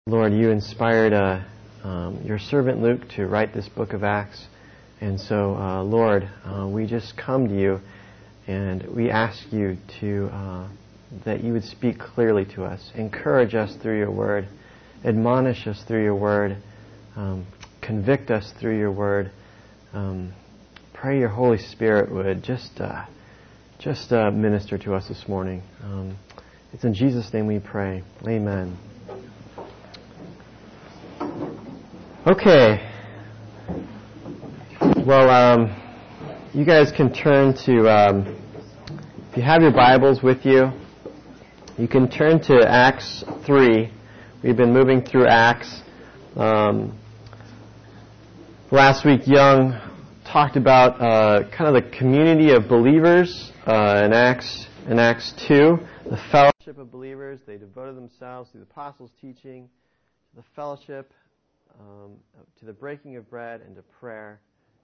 Lord, you inspired your servant Luke to write this book of Acts. And so, Lord, we just come to you and we ask you that you would speak clearly to us, encourage us through your word, admonish us through your word, convict us through your word. Pray your Holy Spirit would just minister to us this morning. It's in Jesus' name we pray. Amen. Okay. Well, you guys can turn to, if you have your Bibles with you, you can turn to Acts 3. We've been moving through Acts. Last week, Young talked about kind of the community of believers in Acts 2, the fellowship of believers. They devoted themselves to the apostles' teaching, to the fellowship, to the breaking of bread, and to prayer.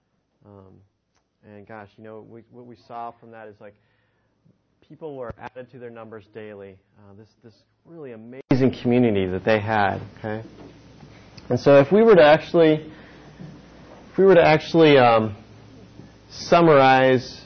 And gosh, what we saw from that is like people were added to their numbers daily. This really amazing community that they had. Okay, and so if we were to actually summarize,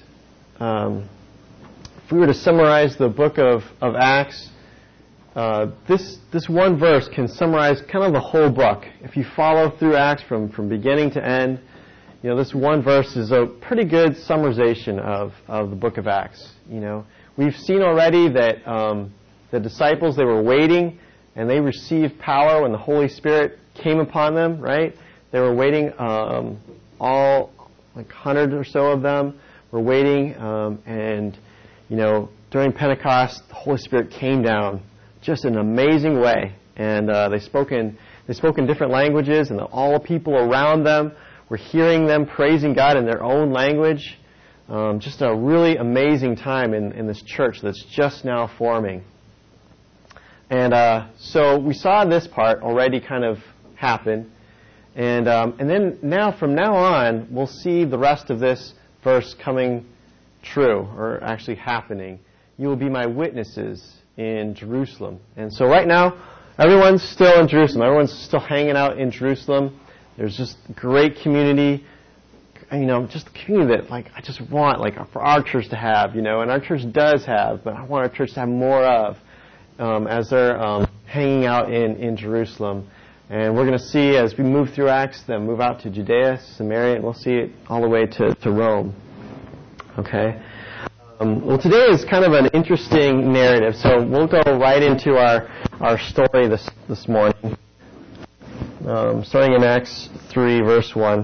the book of Acts, this one verse can summarize kind of the whole book. If you follow through Acts from beginning to end, this one verse is a pretty good summarization of the book of Acts. We've seen already that the disciples, they were waiting and they received power when the Holy Spirit came upon them, right? They were waiting, all like 100 or so of them were waiting, and during Pentecost, the Holy Spirit came down just in an amazing way, and they spoke in different languages, and all the people around them were hearing them praising God in their own language. Just a really amazing time in this church that's just now forming. And so we saw this part already kind of happen. And then from now on, we'll see the rest of this verse coming true, or actually happening. You will be my witnesses in Jerusalem. And so right now, everyone's still in Jerusalem. Everyone's still hanging out in Jerusalem. There's just great community, just the community that I just want for our church to have, and our church does have, but I want our church to have more of as they're hanging out in Jerusalem. And we're going to see, as we move through Acts, them move out to Judea, Samaria, and we'll see it all the way to Rome. Okay? Well, today is kind of an interesting narrative, so we'll go right into our story this morning. Starting in Acts 3, verse 1.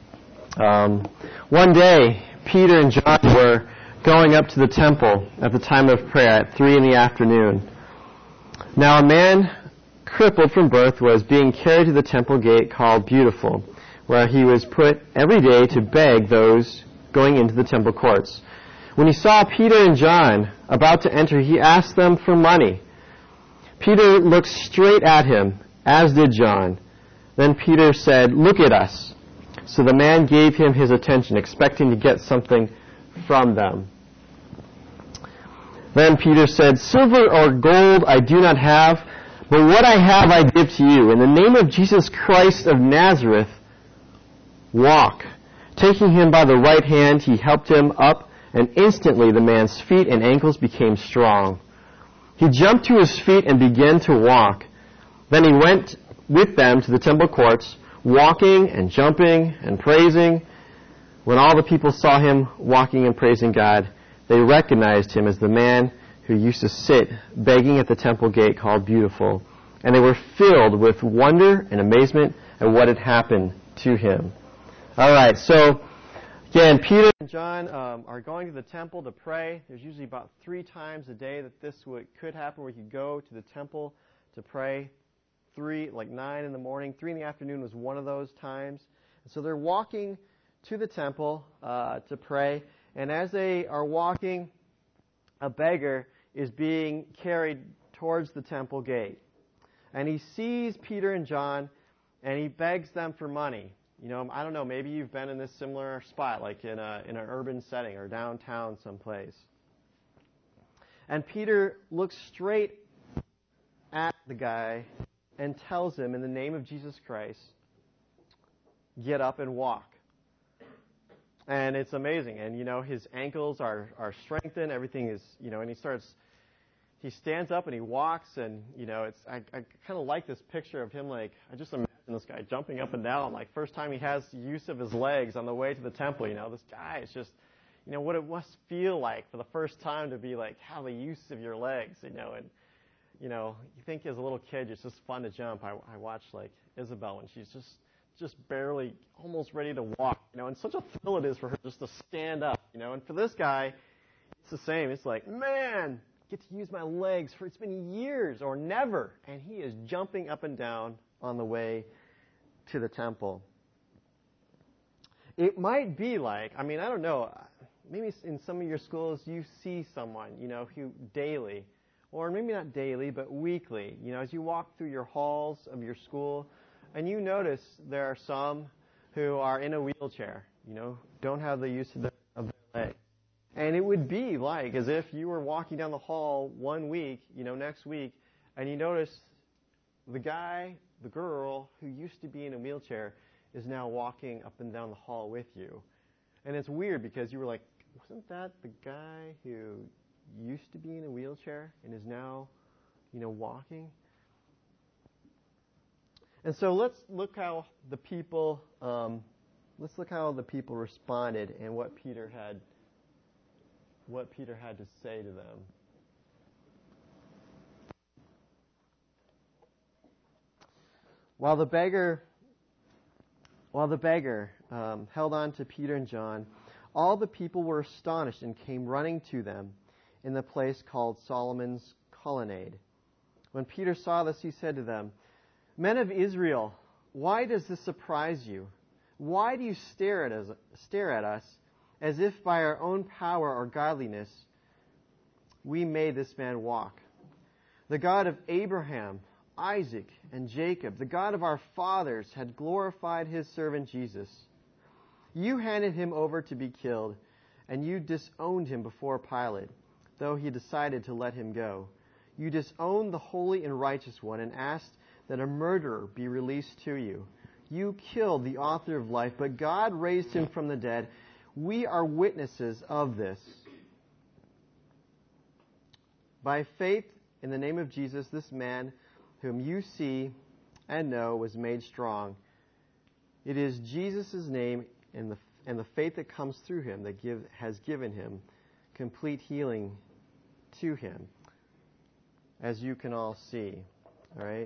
One day, Peter and John were going up to the temple at the time of prayer at 3 p.m. Now a man crippled from birth was being carried to the temple gate called Beautiful, where he was put every day to beg those going into the temple courts. When he saw Peter and John about to enter, he asked them for money. Peter looked straight at him, as did John. Then Peter said, "Look at us." So the man gave him his attention, expecting to get something from them. Then Peter said, "Silver or gold I do not have, but what I have I give to you. In the name of Jesus Christ of Nazareth, walk." Taking him by the right hand, he helped him up, and instantly the man's feet and ankles became strong. He jumped to his feet and began to walk. Then he went with them to the temple courts, walking and jumping and praising. When all the people saw him walking and praising God, they recognized him as the man who used to sit begging at the temple gate called Beautiful, and they were filled with wonder and amazement at what had happened to him. All right, so again, Peter and John are going to the temple to pray. There's usually about 3 times a day that this could happen, where you could go to the temple to pray. 9 in the morning, 3 in the afternoon was one of those times. And so they're walking to the temple to pray, and as they are walking, a beggar is being carried towards the temple gate. And he sees Peter and John, and he begs them for money. I don't know, maybe you've been in this similar spot, like in an urban setting or downtown someplace. And Peter looks straight at the guy and tells him in the name of Jesus Christ, get up and walk. And it's amazing. And, his ankles are strengthened. Everything is, and he stands up and he walks. And, I kind of like this picture of him, I just imagine this guy jumping up and down. First time he has use of his legs on the way to the temple, this guy is just, what it must feel like for the first time to be have the use of your legs, and, you think as a little kid, it's just fun to jump. I watch Isabel when she's just barely almost ready to walk, and such a thrill it is for her just to stand up, and for this guy, it's the same. It's man, get to use my legs it's been years or never, and he is jumping up and down on the way to the temple. It might be I don't know, maybe in some of your schools you see someone, who daily, or maybe not daily, but weekly, as you walk through your halls of your school, and you notice there are some who are in a wheelchair, don't have the use of their legs. And it would be as if you were walking down the hall one week, next week, and you notice the guy, the girl who used to be in a wheelchair is now walking up and down the hall with you. And it's weird because you were wasn't that the guy who used to be in a wheelchair and is now, walking? And so let's look how the people responded and what Peter had to say to them. While the beggar held on to Peter and John, all the people were astonished and came running to them in the place called Solomon's Colonnade. When Peter saw this, he said to them, "Men of Israel, why does this surprise you? Why do you stare at us as if by our own power or godliness we made this man walk? The God of Abraham, Isaac, and Jacob, the God of our fathers, had glorified his servant Jesus. You handed him over to be killed, and you disowned him before Pilate, though he decided to let him go. You disowned the holy and righteous one and asked that a murderer be released to you. You killed the author of life, but God raised him from the dead. We are witnesses of this. By faith in the name of Jesus, this man whom you see and know was made strong. It is Jesus' name and the faith that comes through him that has given him complete healing to him, as you can all see. All right?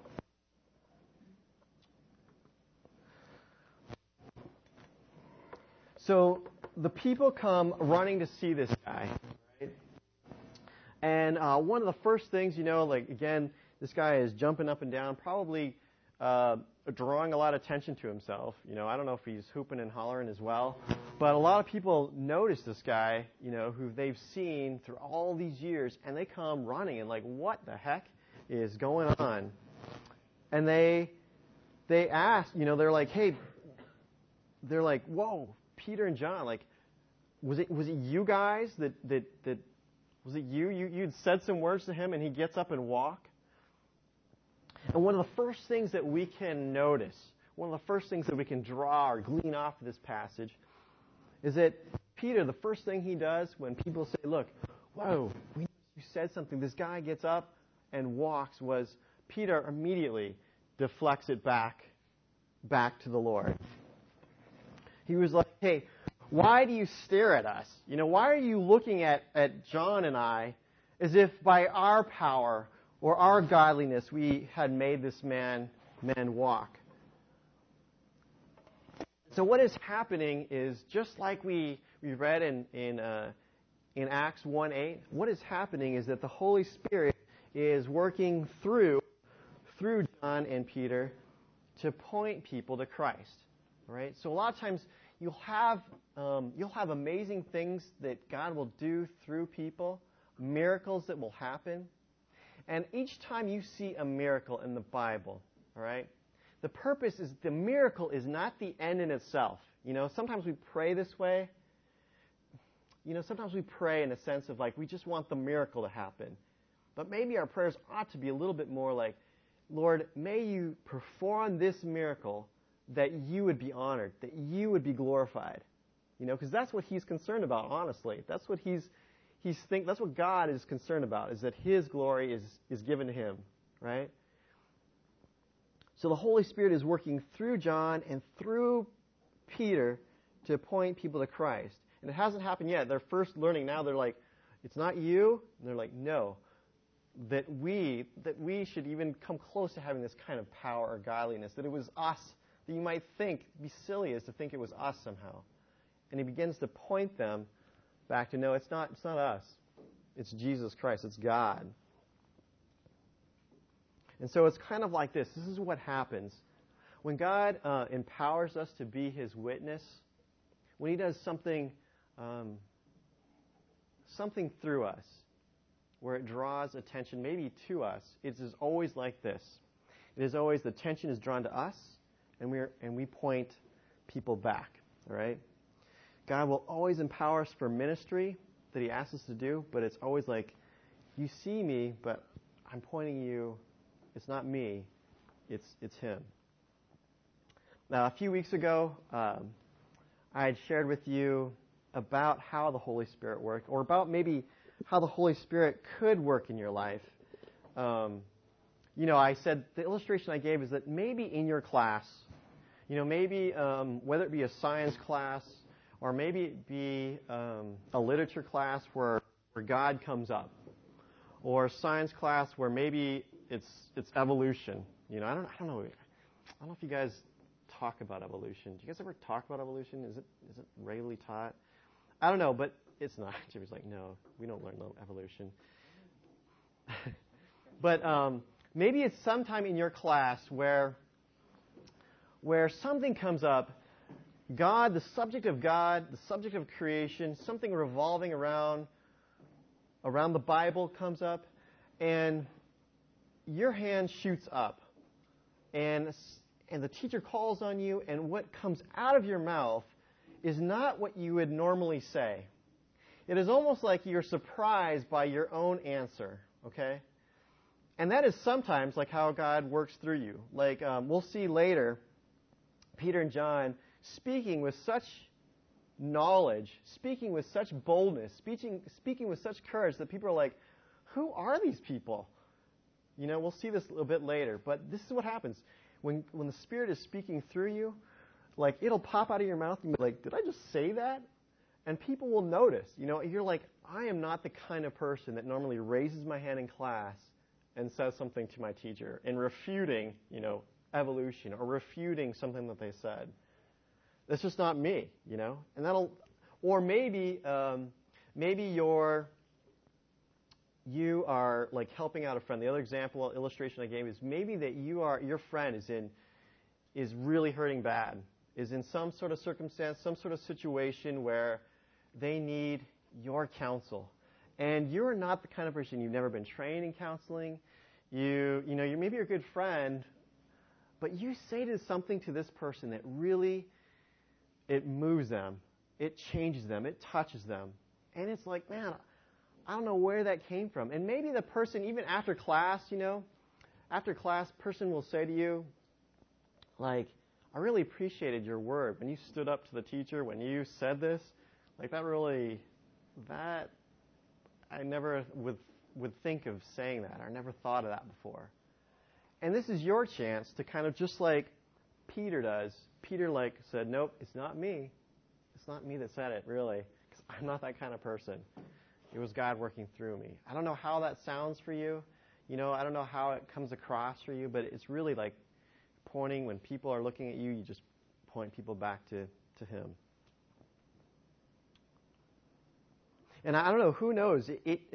So the people come running to see this guy, right? And one of the first things, again, this guy is jumping up and down, probably drawing a lot of attention to himself. I don't know if he's hooping and hollering as well, but a lot of people notice this guy, who they've seen through all these years, and they come running and what the heck is going on? And they ask, they're like, whoa, Peter and John, was it you guys that was it you'd said some words to him and he gets up and walk? And one of the first things that we can notice, one of the first things that we can draw or glean off of this passage is that Peter, the first thing he does when people say, look, whoa, you said something, this guy gets up and walks, was Peter immediately deflects it back to the Lord. He was like, hey, why do you stare at us? Why are you looking at John and I as if by our power or our godliness we had made this man walk? So what is happening is just like we read in Acts 1:8, what is happening is that the Holy Spirit is working through John and Peter to point people to Christ. Right? So a lot of times you'll have amazing things that God will do through people, miracles that will happen. And each time you see a miracle in the Bible, all right, the purpose is the miracle is not the end in itself. Sometimes we pray this way. Sometimes we pray in a sense of we just want the miracle to happen. But maybe our prayers ought to be a little bit more Lord, may you perform this miracle that you would be honored, that you would be glorified. Because that's what he's concerned about, honestly. That's what that's what God is concerned about, is that his glory is given to him, right? So the Holy Spirit is working through John and through Peter to point people to Christ. And it hasn't happened yet. They're first learning now. They're like, it's not you. And they're like, no. That we should even come close to having this kind of power or godliness. That it was us. That you might think, it'd be silly as to think it was us somehow. And he begins to point them back to, no, it's not us. It's Jesus Christ. It's God. And so it's kind of like this. This is what happens. When God empowers us to be his witness, when he does something through us, where it draws attention maybe to us, it is always like this. It is always the attention is drawn to us, and we point people back. All right? God will always empower us for ministry that he asks us to do, but it's always like, you see me, but I'm pointing you. It's not me. It's him. Now, a few weeks ago, I had shared with you about how the Holy Spirit worked, or about maybe how the Holy Spirit could work in your life. I said the illustration I gave is that maybe in your class, maybe whether it be a science class or maybe it be a literature class where God comes up, or a science class where maybe it's evolution. I don't know if you guys talk about evolution. Do you guys ever talk about evolution? Is it regularly taught? I don't know, but it's not. Jimmy's like, no, we don't learn evolution. But maybe it's sometime in your class where something comes up, the subject of creation, something revolving around the Bible comes up, and your hand shoots up, and the teacher calls on you, and what comes out of your mouth is not what you would normally say. It is almost like you're surprised by your own answer, okay? And that is sometimes like how God works through you. Like we'll see later, Peter and John speaking with such knowledge, speaking with such boldness, speaking with such courage that people are like, who are these people? We'll see this a little bit later, but this is what happens. When the Spirit is speaking through you, like it'll pop out of your mouth and you'll be like, did I just say that? And people will notice. You're like, I am not the kind of person that normally raises my hand in class and says something to my teacher and refuting, evolution or refuting something that they said. That's just not me, And or maybe you are like helping out a friend. The other illustration I gave is maybe that your friend is really hurting bad, is in some sort of circumstance, some sort of situation where they need your counsel. And you're not the kind of person, you've never been trained in counseling. You maybe you're a good friend, but you say something to this person that really, it moves them, it changes them, it touches them. And it's like, man, I don't know where that came from. And maybe the person, even after class, person will say to you, like, I really appreciated your word. When you stood up to the teacher, when you said this, like I never would think of saying that. I never thought of that before. And this is your chance to kind of just like Peter does. Peter said, nope, it's not me. It's not me that said it, really, because I'm not that kind of person. It was God working through me. I don't know how that sounds for you. I don't know how it comes across for you, but it's really like pointing, when people are looking at you, you just point people back to him. And I don't know, who knows?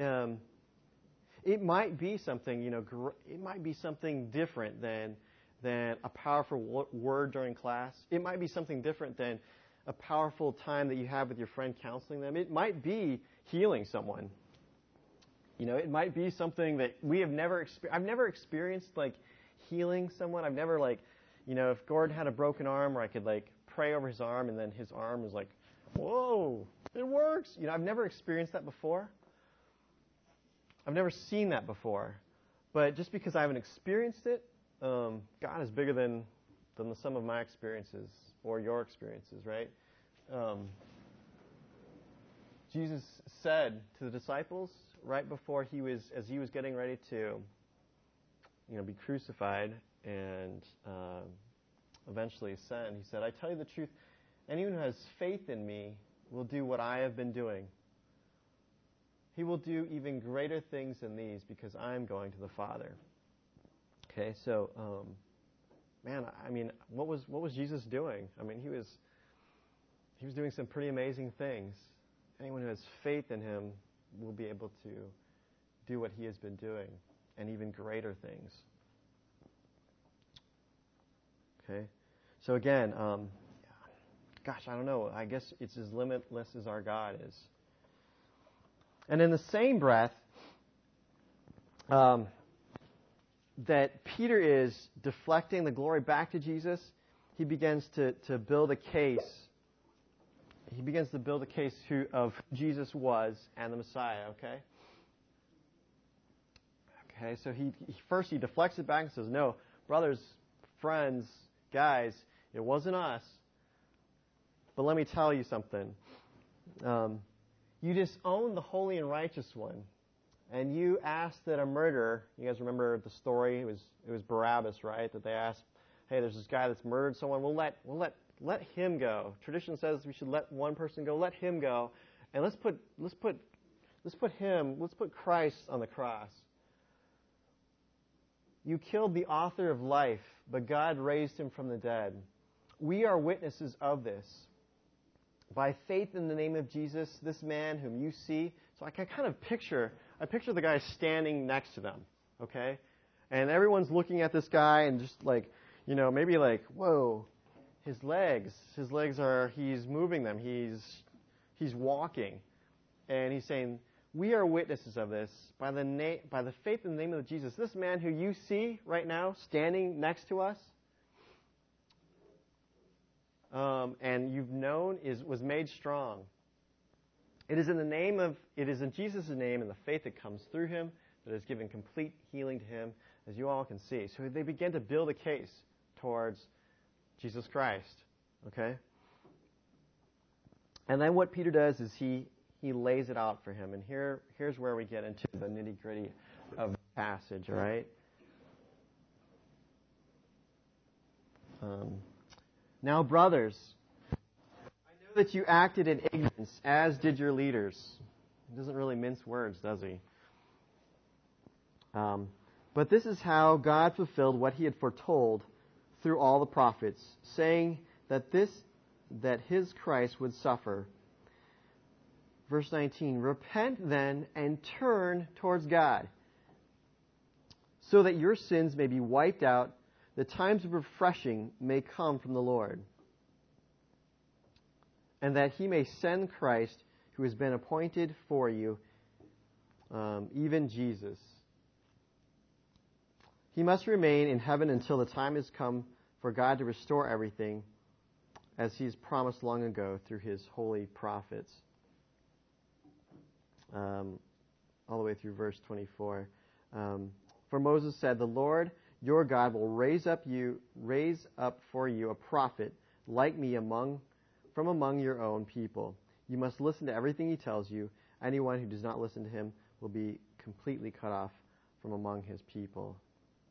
It might be something, it might be something different than a powerful word during class. It might be something different than a powerful time that you have with your friend counseling them. It might be healing someone. It might be something that we have never experienced. I've never experienced like healing someone. I've never if Gordon had a broken arm, where I could pray over his arm and then his arm was like, whoa, it works. I've never experienced that before. I've never seen that before. But just because I haven't experienced it God is bigger than the sum of my experiences or your experiences, right? Jesus said to the disciples right before as he was getting ready to, be crucified and eventually ascend, he said, "I tell you the truth, anyone who has faith in me will do what I have been doing. He will do even greater things than these because I am going to the Father." Okay, so, what was Jesus doing? He was doing some pretty amazing things. Anyone who has faith in him will be able to do what he has been doing, and even greater things. Okay, so again, I don't know. I guess it's as limitless as our God is. And in the same breath that Peter is deflecting the glory back to Jesus, he begins to build a case. He begins to build a case of who Jesus was and the Messiah, okay? Okay, so he deflects it back and says, "No, brothers, friends, guys, it wasn't us. But let me tell you something. You disowned the holy and righteous one. And you asked that a murderer," you guys remember the story, it was Barabbas, right? That they asked, "Hey, there's this guy that's murdered someone, we'll let him go. Tradition says we should let one person go, let him go. And let's put Christ on the cross. You killed the author of life, but God raised him from the dead. We are witnesses of this. By faith in the name of Jesus, this man whom you see," so I can kind of picture the guy standing next to them, okay? And everyone's looking at this guy and just maybe whoa, his legs he's moving them, he's walking. And he's saying, "We are witnesses of this. By the faith in the name of Jesus, this man who you see right now standing next to us, and you've known was made strong. It is in Jesus' name and the faith that comes through him that has given complete healing to him, as you all can see." So they begin to build a case towards Jesus Christ. Okay? And then what Peter does is he lays it out for him. And here's where we get into the nitty-gritty of the passage, all right? "Now, brothers, I know that you acted in ignorance, as did your leaders." He doesn't really mince words, does he? "But this is how God fulfilled what he had foretold through all the prophets, saying that his Christ would suffer." Verse 19, "Repent then and turn towards God, so that your sins may be wiped out, the times of refreshing may come from the Lord, and that he may send Christ, who has been appointed for you, even Jesus. He must remain in heaven until the time has come for God to restore everything, as he's promised long ago through his holy prophets." All the way through verse 24. "For Moses said, the Lord your God will raise up for you a prophet like me from among your own people. You must listen to everything he tells you. Anyone who does not listen to him will be completely cut off from among his people."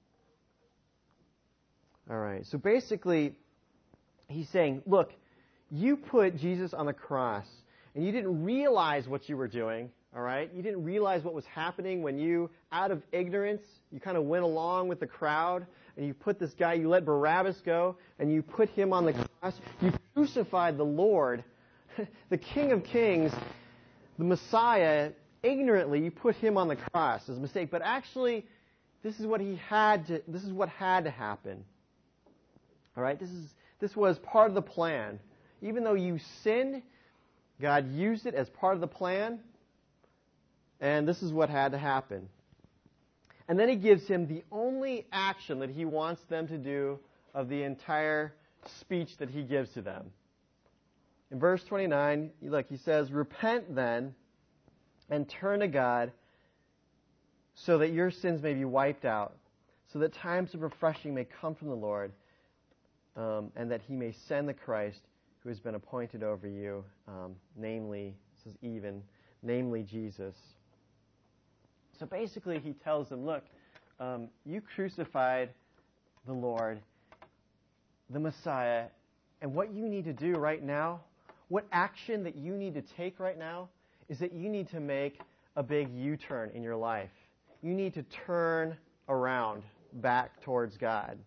All right. So basically, he's saying, look, you put Jesus on the cross, and you didn't realize what you were doing. All right? You didn't realize what was happening when you, out of ignorance, you kind of went along with the crowd, and you put this guy, you let Barabbas go, and you put him on the cross. You crucified the Lord, the King of Kings, the Messiah, ignorantly. You put him on the cross as a mistake. But actually, this is what had to happen. All right? This was part of the plan. Even though you sinned, God used it as part of the plan. And this is what had to happen. And then he gives him the only action that he wants them to do of the entire speech that he gives to them. In verse 29, look, he says, "Repent then and turn to God so that your sins may be wiped out, so that times of refreshing may come from the Lord, and that he may send the Christ who has been appointed over you, namely, it says namely Jesus. So basically he tells them, look, you crucified the Lord, the Messiah, and what you need to do right now, what action that you need to take right now, is that you need to make a big U-turn in your life. You need to turn around back towards God.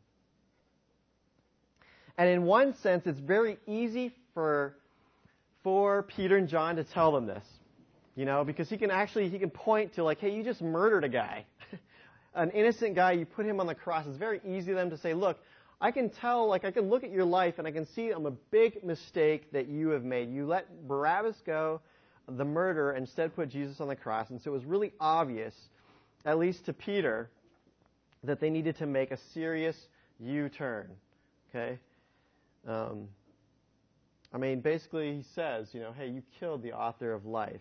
And in one sense, it's very easy for Peter and John to tell them this, because he can point to like, hey, you just murdered a guy, an innocent guy. You put him on the cross. It's very easy for them to say, look, I can tell, I can look at your life and I can see a big mistake that you have made. You let Barabbas go, the murderer, and instead put Jesus on the cross. And so it was really obvious, at least to Peter, that they needed to make a serious U-turn. Okay? Basically he says, hey, you killed the author of life.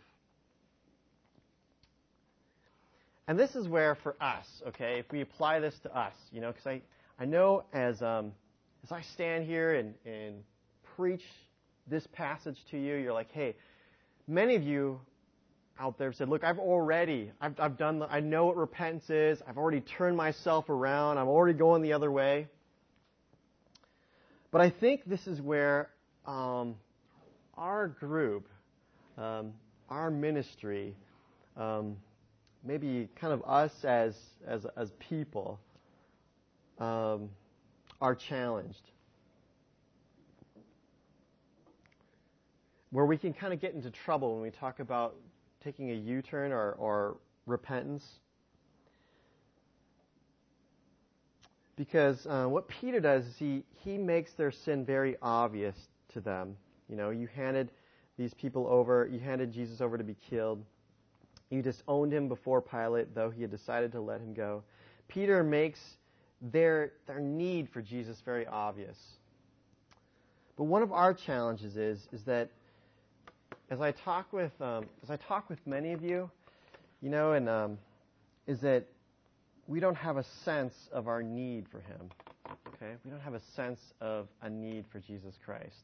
And this is where for us, okay, if we apply this to us, because I know as I stand here and preach this passage to you, you're like, hey, many of you out there said, look, I've done, I know what repentance is. I've already turned myself around. I'm already going the other way. But I think this is where our group, our ministry, maybe kind of us as people, are challenged. Where we can kind of get into trouble when we talk about taking a U-turn or repentance. Because what Peter does is he makes their sin very obvious to them. You handed these people over, you handed Jesus over to be killed. You disowned him before Pilate, though he had decided to let him go. Peter makes their need for Jesus very obvious. But one of our challenges is that as I talk with many of you, is that we don't have a sense of our need for him. Okay? We don't have a sense of a need for Jesus Christ.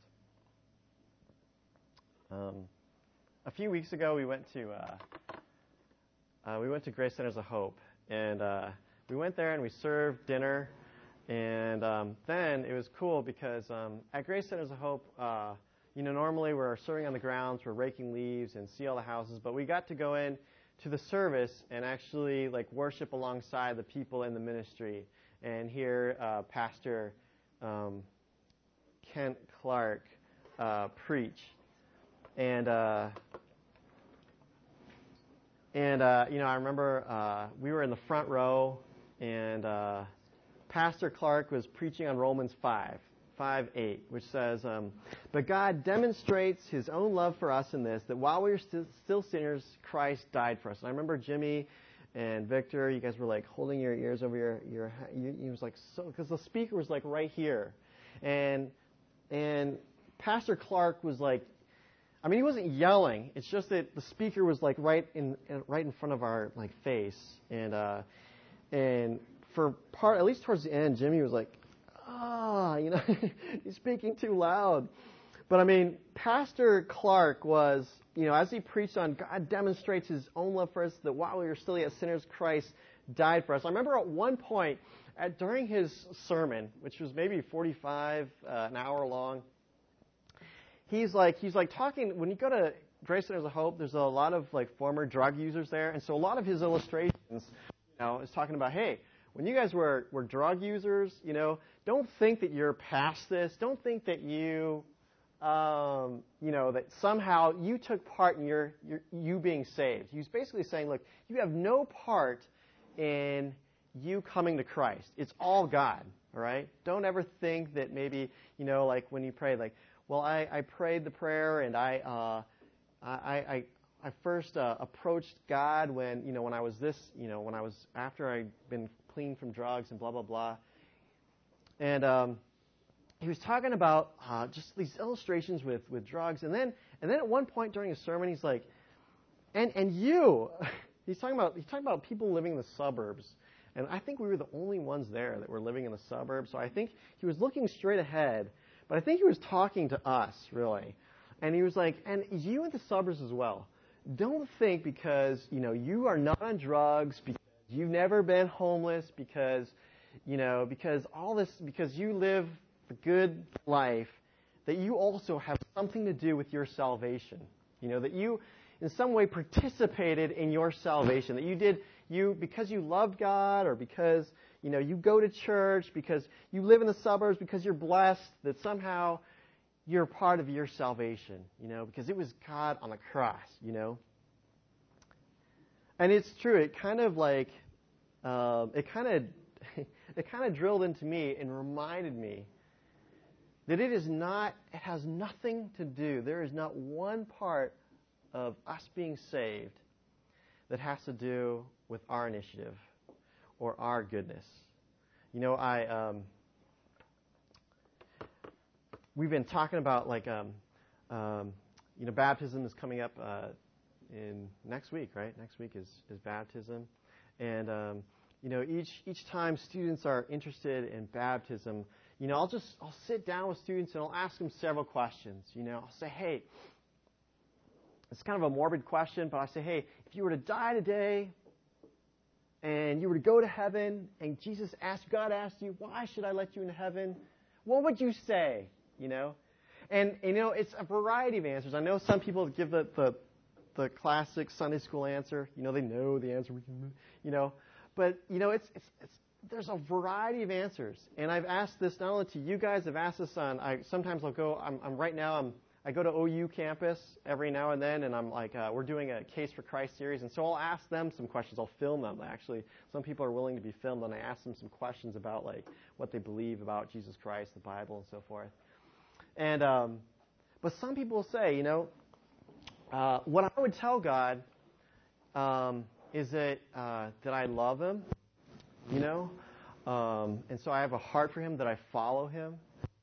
A few weeks ago, we went to Grace Centers of Hope, and we went there and we served dinner, and then it was cool because at Grace Centers of Hope, normally we're serving on the grounds, we're raking leaves and see all the houses, but we got to go in to the service and actually worship alongside the people in the ministry and hear Pastor Kent Clark preach. And I remember we were in the front row, and Pastor Clark was preaching on Romans 5:8, which says, but God demonstrates his own love for us in this, that while we were still sinners, Christ died for us. And I remember Jimmy and Victor, you guys were holding your ears over your he was so, because the speaker was right here. And Pastor Clark was he wasn't yelling. It's just that the speaker was right in front of our face, and for part, at least towards the end, Jimmy was he's speaking too loud. But Pastor Clark was, as he preached on God demonstrates his own love for us, that while we were still yet sinners, Christ died for us. I remember at one point during his sermon, which was maybe 45 an hour long. He's talking, when you go to Grace Centers of Hope, there's a lot of former drug users there, and so a lot of his illustrations, is talking about, hey, when you guys were drug users, don't think that you're past this. Don't think that you, that somehow you took part in you being saved. He was basically saying, look, you have no part in you coming to Christ. It's all God, all right? Don't ever think that maybe, when you pray, well, I prayed the prayer and I first approached God when I was after I'd been clean from drugs and blah blah blah, and he was talking about just these illustrations with drugs, and then at one point during his sermon he's like, and you, he's talking about people living in the suburbs, And I think we were the only ones there that were living in the suburbs. So I think he was looking straight ahead, but I think he was talking to us, really. And he was like, and you in the suburbs as well. Don't think because, you are not on drugs, because you've never been homeless, because you live the good life, that you also have something to do with your salvation. That you in some way participated in your salvation, that because you loved God, or because, you go to church, because you live in the suburbs, because you're blessed, that somehow you're part of your salvation, because it was God on the cross, And it's true, it kind of drilled into me and reminded me that it has nothing to do, there is not one part of us being saved that has to do with our initiative or our goodness. We've been talking about baptism is coming up in next week, right? Next week is baptism, and each time students are interested in baptism, I'll sit down with students and I'll ask them several questions. I'll say, hey, it's kind of a morbid question, but I say, hey, if you were to die today and you were to go to heaven and God asked you, why should I let you into heaven? What would you say? And it's a variety of answers. I know some people give the classic Sunday school answer. They know the answer. But there's a variety of answers. And I've asked this not only to you guys. I've asked this sometimes I'll go. I go to OU campus every now and then, and I'm like, we're doing a Case for Christ series, and so I'll ask them some questions. I'll film them, actually. Some people are willing to be filmed, and I ask them some questions about what they believe about Jesus Christ, the Bible, and so forth. And but some people say, what I would tell God is that I love Him, and so I have a heart for Him, that I follow Him,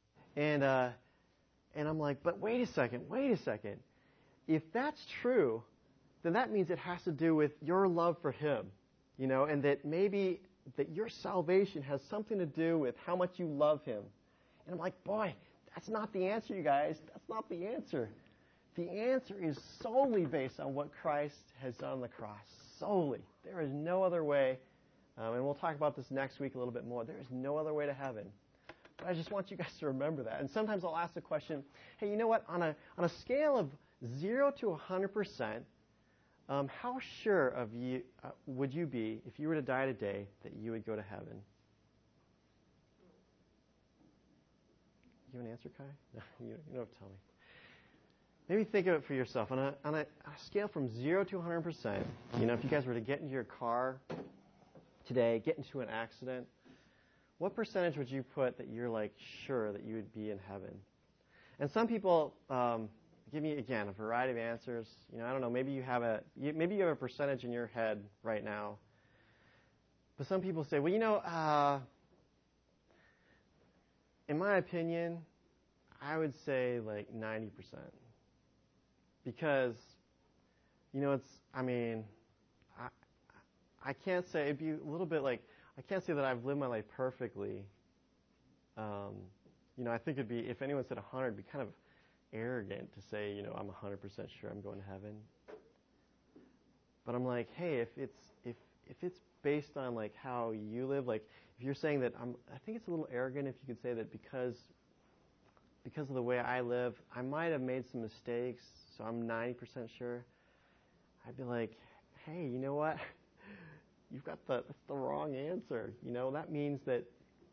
and I'm like, but wait a second. If that's true, then that means it has to do with your love for Him, and that maybe that your salvation has something to do with how much you love Him. And I'm like, boy, that's not the answer, you guys. That's not the answer. The answer is solely based on what Christ has done on the cross. Solely. There is no other way, and we'll talk about this next week a little bit more. There is no other way to heaven. But I just want you guys to remember that. And sometimes I'll ask the question, hey, you know what? On a scale of 0 to 100%, how sure of you would you be if you were to die today that you would go to heaven? You have an answer, Kai? No, you don't have to tell me. Maybe think of it for yourself. On a scale from 0 to 100%, if you guys were to get into your car today, get into an accident, what percentage would you put that you're sure that you would be in heaven? And some people give me, again, a variety of answers. I don't know, maybe you have a percentage in your head right now. But some people say, well, in my opinion, I would say 90%. Because, I can't say, it'd be a little bit I can't say that I've lived my life perfectly. I think it'd be, if anyone said 100, it'd be kind of arrogant to say, I'm 100% sure I'm going to heaven. But I'm like, hey, if it's based on how you live, if you're saying that I think it's a little arrogant if you could say that because of the way I live, I might have made some mistakes, so I'm 90% sure. I'd be like, hey, you know what? You've got that's the wrong answer. That means that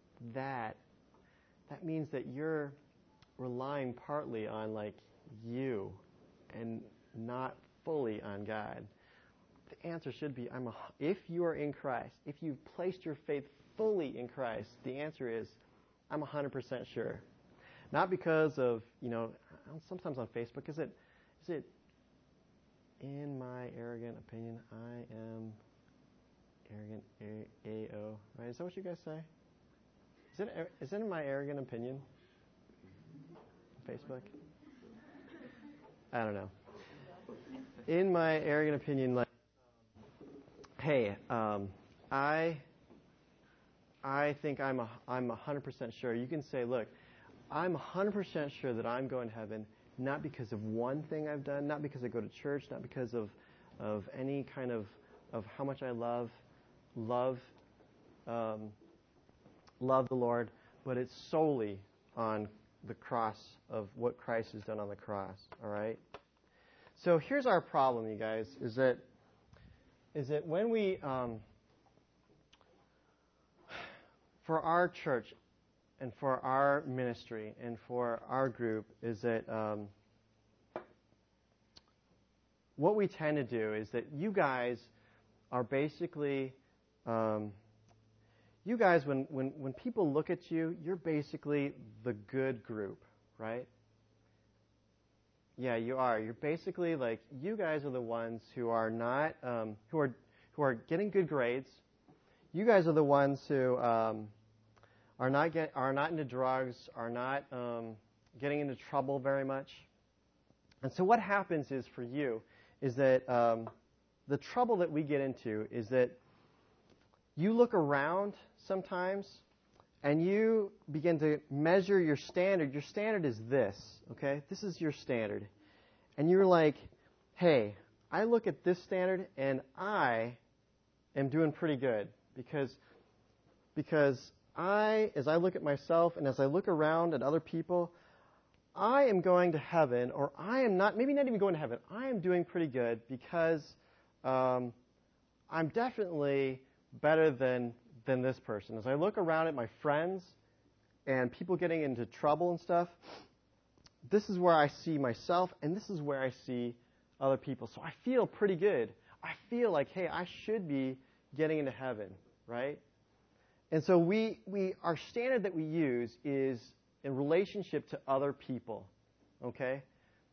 means that you're relying partly on you and not fully on God. The answer should be if you are in Christ, if you've placed your faith fully in Christ, the answer is I'm 100% sure. Not because of, sometimes on Facebook, is it in my arrogant opinion, I am arrogant, A-O, right? Is that what you guys say? Is it in my arrogant opinion? Facebook? I don't know. In my arrogant opinion, hey, I I think I'm 100% sure. You can say, look, I'm 100% sure that I'm going to heaven, not because of one thing I've done, not because I go to church, not because of any kind of how much I love the Lord, but it's solely on the cross of what Christ has done on the cross. All right. So here's our problem, you guys, is that when we for our church and for our ministry and for our group is that what we tend to do is that you guys are basically you guys, when people look at you, you're basically the good group, right? Yeah, you are. You're basically like, you guys are the ones who are not who are getting good grades. You guys are the ones who are not into drugs, are not getting into trouble very much. And so what happens is for you is that the trouble that we get into is that you look around sometimes and you begin to measure your standard. Your standard is this, okay? This is your standard. And you're like, hey, I look at this standard and I am doing pretty good because as I look at myself and as I look around at other people, I am going to heaven, or I am not, maybe not even going to heaven. I am doing pretty good because I'm definitely better than this person. As I look around at my friends and people getting into trouble and stuff, this is where I see myself and this is where I see other people. So I feel pretty good. I feel like, hey, I should be getting into heaven, right? And so our standard that we use is in relationship to other people, okay?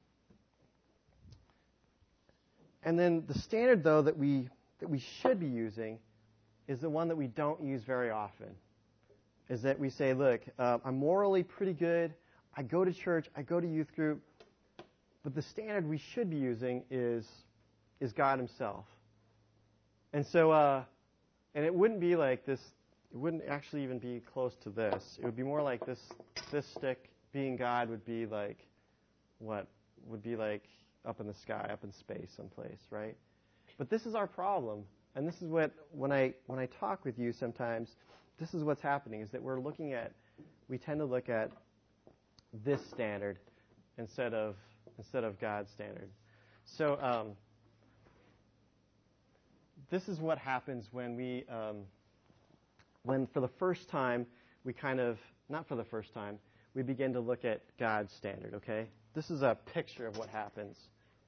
And then the standard, though, that we should be using is the one that we don't use very often. Is that we say, look, I'm morally pretty good. I go to church. I go to youth group. But the standard we should be using is God Himself. And so, and it wouldn't be like this. It wouldn't actually even be close to this. It would be more like this stick being God would be like what? Would be like up in the sky, up in space someplace, right? But this is our problem. And this is what, when I talk with you sometimes, this is what's happening, is that we tend to look at this standard instead of God's standard. So this is what happens when when for the first time, we begin to look at God's standard, okay? This is a picture of what happens.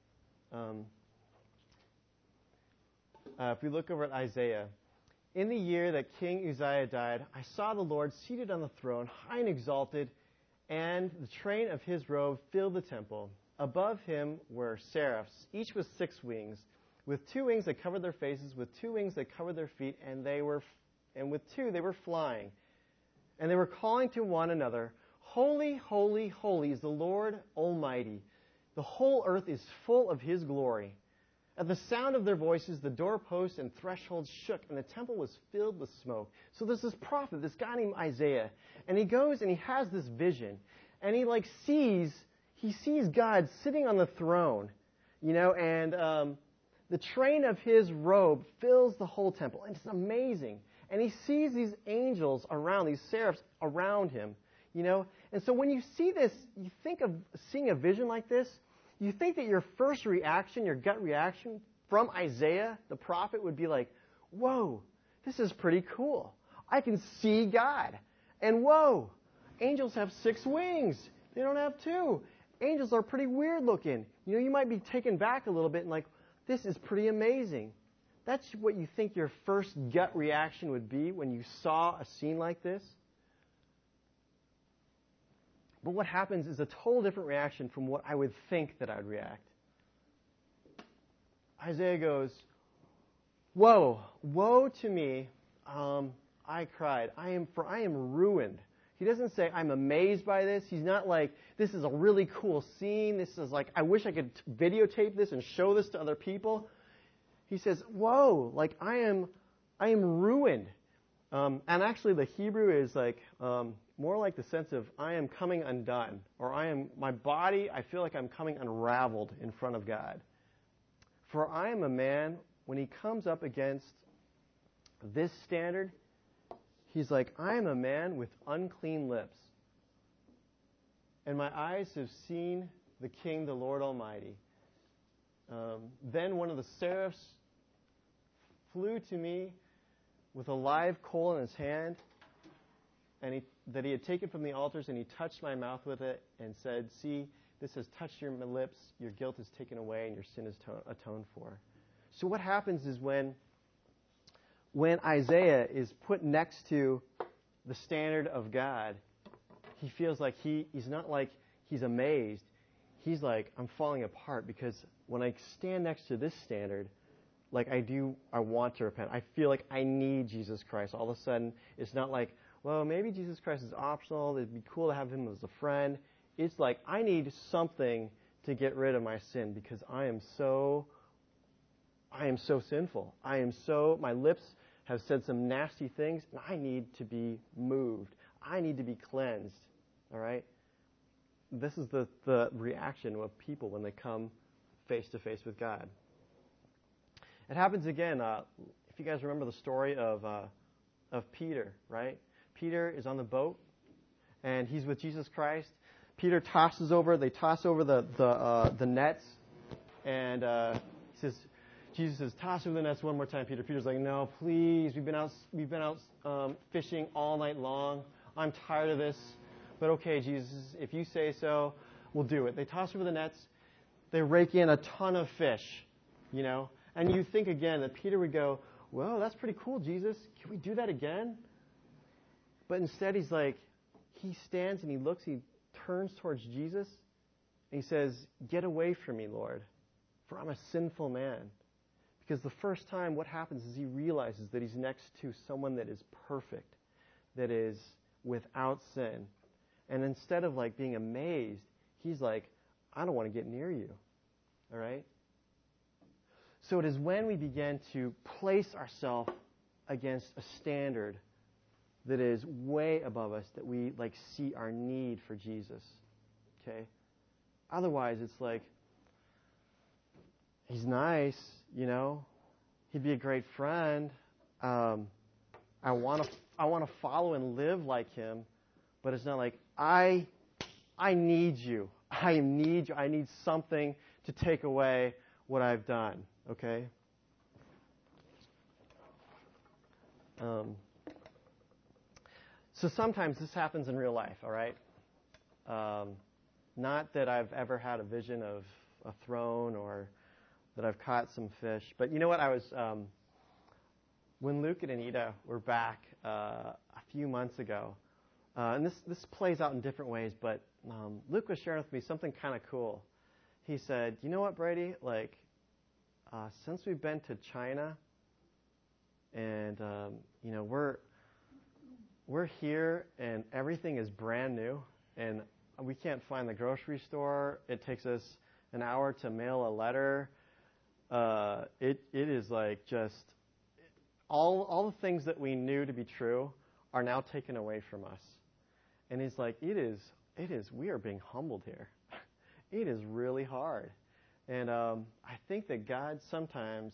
If we look over at Isaiah, in the year that King Uzziah died, I saw the Lord seated on the throne, high and exalted, and the train of His robe filled the temple. Above Him were seraphs, each with 6 wings. With 2 wings that covered their faces, with 2 wings that covered their feet, and with 2 they were flying. And they were calling to one another, Holy, holy, holy is the Lord Almighty. The whole earth is full of His glory. At the sound of their voices, the doorposts and thresholds shook, and the temple was filled with smoke. So there's this prophet, this guy named Isaiah, and he goes and he has this vision, and he sees God sitting on the throne, and the train of His robe fills the whole temple, and it's amazing. And he sees these angels around, these seraphs around him, And so when you see this, you think of seeing a vision like this, you think that your first reaction, your gut reaction from Isaiah, the prophet, would be like, whoa, this is pretty cool. I can see God. And whoa, angels have 6 wings. They don't have 2. Angels are pretty weird looking. You might be taken back a little bit and like, this is pretty amazing. That's what you think your first gut reaction would be when you saw a scene like this. But what happens is a total different reaction from what I would think that I'd react. Isaiah goes, whoa, woe to me, I cried. I am ruined. He doesn't say, I'm amazed by this. He's not like, this is a really cool scene. This is like, I wish I could videotape this and show this to other people. He says, whoa, like I am ruined. And actually, the Hebrew is like more like the sense of I am coming undone, or my body. I feel like I'm coming unraveled in front of God. For I am a man. When he comes up against this standard, he's like, I am a man with unclean lips, and my eyes have seen the King, the Lord Almighty. Then one of the seraphs flew to me with a live coal in his hand, and that he had taken from the altars, and he touched my mouth with it and said, see, this has touched your lips, your guilt is taken away, and your sin is atoned for. So what happens is when Isaiah is put next to the standard of God, he feels like he's not like he's amazed. He's like, I'm falling apart, because when I stand next to this standard, like I want to repent. I feel like I need Jesus Christ. All of a sudden, it's not like, well, maybe Jesus Christ is optional. It'd be cool to have him as a friend. It's like, I need something to get rid of my sin, because I am so sinful. My lips have said some nasty things, and I need to be moved. I need to be cleansed. All right? This is the reaction of people when they come face to face with God. It happens again. If you guys remember the story of Peter, right? Peter is on the boat, and he's with Jesus Christ. Peter toss over the nets, and Jesus says, toss over the nets one more time, Peter. Peter's like, no, please. We've been out fishing all night long. I'm tired of this. But okay, Jesus, if you say so, we'll do it. They toss over the nets. They rake in a ton of fish, And you think again that Peter would go, well, that's pretty cool, Jesus. Can we do that again? But instead he's like, he stands and he looks, he turns towards Jesus, and he says, get away from me, Lord, for I'm a sinful man. Because the first time what happens is he realizes that he's next to someone that is perfect, that is without sin. And instead of like being amazed, he's like, I don't want to get near you. All right? So it is when we begin to place ourselves against a standard that is way above us that we like see our need for Jesus. Okay? Otherwise, it's like, he's nice, He'd be a great friend. I want to follow and live like him, but it's not like I need you. I need you. I need something to take away what I've done. Okay? So sometimes this happens in real life, all right? Not that I've ever had a vision of a throne or that I've caught some fish. But you know what? When Luke and Anita were back a few months ago, and this plays out in different ways, but Luke was sharing with me something kind of cool. He said, you know what, Brady? Like, since we've been to China, and we're here, and everything is brand new, and we can't find the grocery store. It takes us an hour to mail a letter. It is like just all the things that we knew to be true are now taken away from us. And he's like, it is, we are being humbled here. It is really hard. And I think that God sometimes,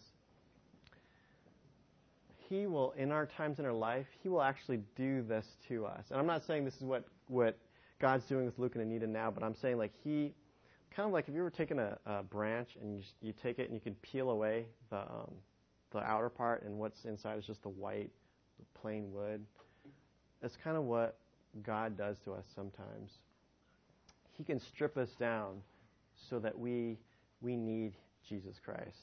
He will, in our times in our life, He will actually do this to us. And I'm not saying this is what God's doing with Luke and Anita now, but I'm saying like He, kind of like if you were taking a branch and you take it and you can peel away the outer part and what's inside is just the white, the plain wood. That's kind of what God does to us sometimes. He can strip us down so that we need Jesus Christ.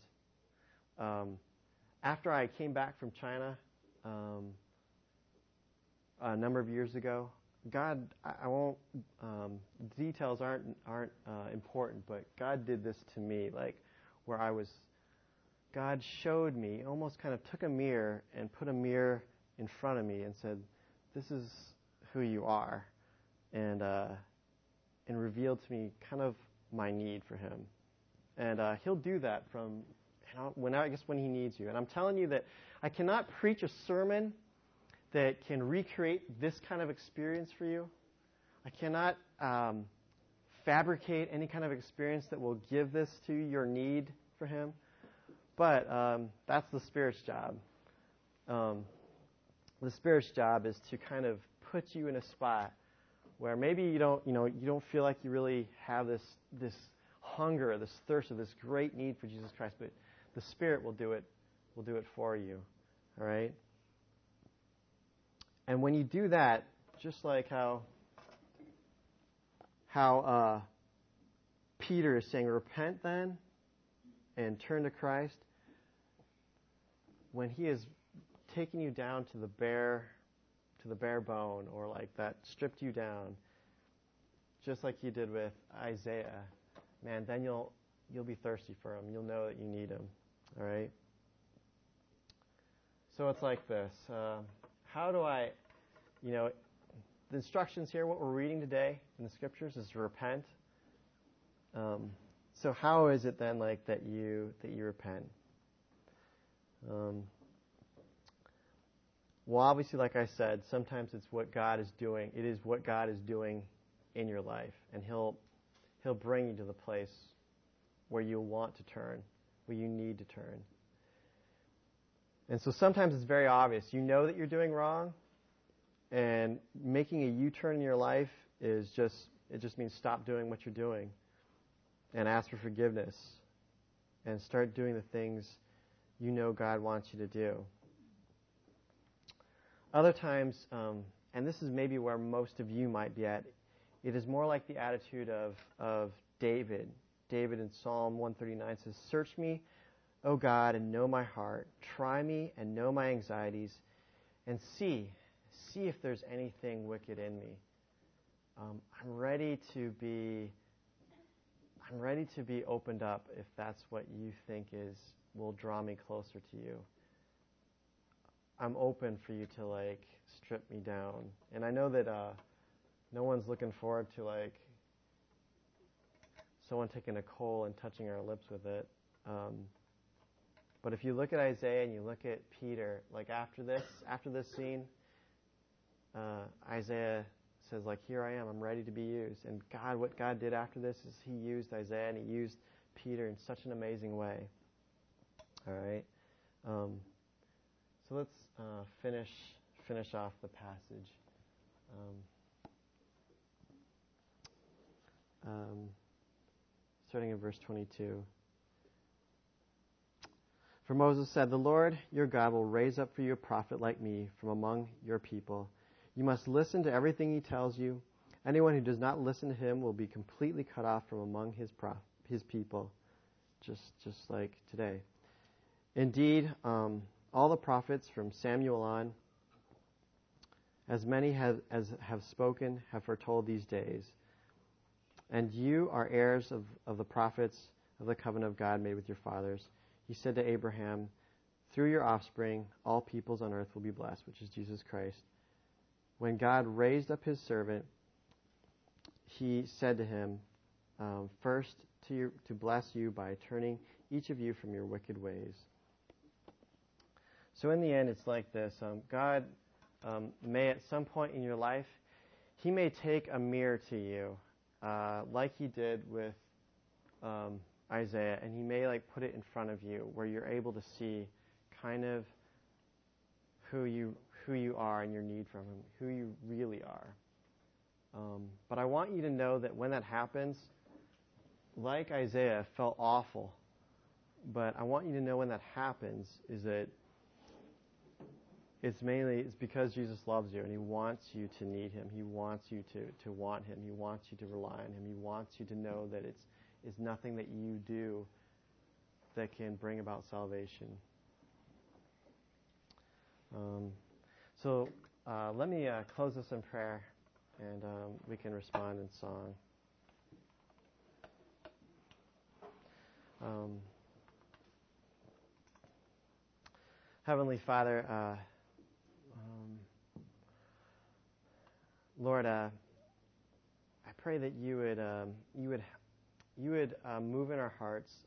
After I came back from China a number of years ago, God, I won't. Details aren't important, but God did this to me, like where God showed me, almost kind of took a mirror and put a mirror in front of me and said, "This is who you are," and revealed to me kind of my need for Him, and He'll do that when He needs you. And I'm telling you that I cannot preach a sermon that can recreate this kind of experience for you. I cannot fabricate any kind of experience that will give this to your need for Him. But that's the Spirit's job. The Spirit's job is to kind of put you in a spot where maybe you don't feel like you really have this hunger, this thirst, or this great need for Jesus Christ, but the Spirit will do it for you. All right? And when you do that, just like how Peter is saying, repent then and turn to Christ, when He is taking you down to the bare bone, or like that stripped you down, just like He did with Isaiah, man, then you'll be thirsty for Him. You'll know that you need Him. All right? So it's like this. How do I, the instructions here, what we're reading today in the Scriptures is to repent. So how is it then like that you repent? Well, obviously, like I said, sometimes it's what God is doing. It is what God is doing in your life, and He'll bring you to the place where you want to turn, where you need to turn. And so sometimes it's very obvious. You know that you're doing wrong, and making a U-turn in your life just means stop doing what you're doing and ask for forgiveness and start doing the things you know God wants you to do. Other times, and this is maybe where most of you might be at, it is more like the attitude of David. David in Psalm 139 says, "Search me, O God, and know my heart. Try me and know my anxieties, and see if there's anything wicked in me." I'm ready to be opened up if that's what you think will draw me closer to you. I'm open for you to strip me down. And I know that no one's looking forward to someone taking a coal and touching our lips with it. But if you look at Isaiah and you look at Peter, after this scene, Isaiah says here I am, I'm ready to be used. And what God did after this is He used Isaiah and He used Peter in such an amazing way. All right. So let's finish off the passage. Starting in verse 22. For Moses said, "The Lord your God will raise up for you a prophet like me from among your people. You must listen to everything he tells you. Anyone who does not listen to him will be completely cut off from among his people," just like today. Indeed, all the prophets from Samuel on, as many as have spoken, have foretold these days. And you are heirs of the prophets of the covenant of God made with your fathers. He said to Abraham, "Through your offspring, all peoples on earth will be blessed," which is Jesus Christ. When God raised up His servant, He said to him, first to bless you by turning each of you from your wicked ways. So in the end, it's like this. God may at some point in your life, He may take a mirror to you, like He did with Isaiah, and He may put it in front of you where you're able to see kind of who you are and your need from Him, who you really are. But I want you to know that when that happens, like Isaiah, felt awful. But I want you to know when that happens is that it's because Jesus loves you and He wants you to need Him. He wants you to want Him. He wants you to rely on Him. He wants you to know that it's nothing that you do that can bring about salvation. So let me close this in prayer, and we can respond in song. Heavenly Father, Lord, I pray that you would move in our hearts,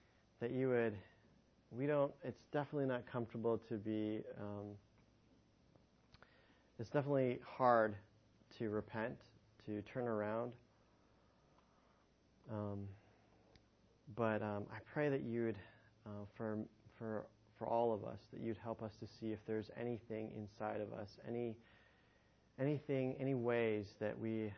that it's definitely not comfortable to be it's definitely hard to repent, to turn around. But I pray that you would, for all of us, that you'd help us to see if there's anything inside of us, any ways that we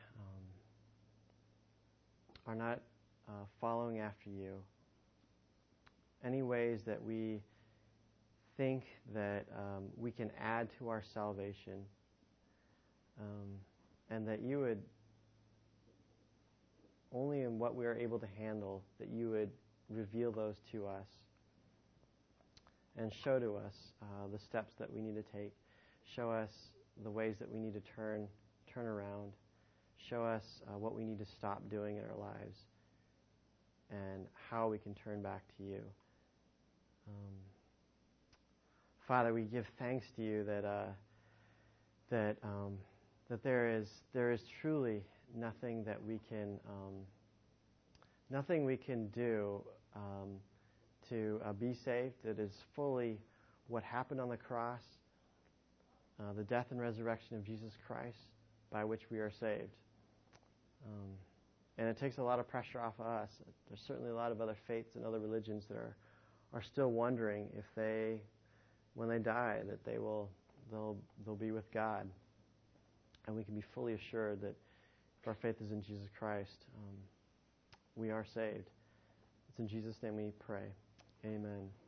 are not following after you, any ways that we think that we can add to our salvation, and that you would, only in what we are able to handle, that you would reveal those to us and show to us the steps that we need to take, show us the ways that we need to turn around, show us what we need to stop doing in our lives, and how we can turn back to you. Father, we give thanks to you that there is truly nothing that we can do to be saved. It is fully what happened on the cross, the death and resurrection of Jesus Christ, by which we are saved. And it takes a lot of pressure off of us. There's certainly a lot of other faiths and other religions that are still wondering if when they die, that they'll be with God. And we can be fully assured that if our faith is in Jesus Christ, we are saved. It's in Jesus' name we pray. Amen.